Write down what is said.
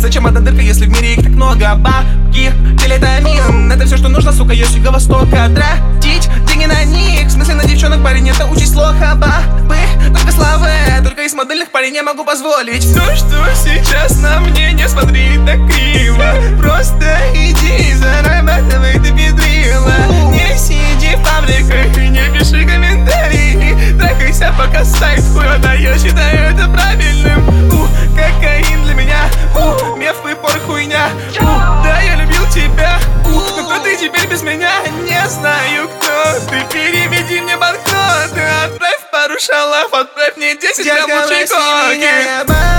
Зачем одна дырка, если в мире их так много? Бабки, телетамин, это все, что нужно, сука, есть Юго-Востока. Тратить деньги на них, в смысле на девчонок, парень, это участь плохо. Бабы, только славы, только из модельных парень я могу позволить. Все, что сейчас на мне, не смотри так криво. Просто иди, зарабатывай, ты педрила. Не сиди в пабликах и не пиши комментарии. Трахайся, пока сайт хуёта, я считаю это правильным. Кокаин для меня, меф и пор хуйня. Да, я любил тебя, но кто ты теперь без меня? Не знаю, кто ты. Переведи мне банкноты, отправь пару шалов, отправь мне 10 грамм лучей коки.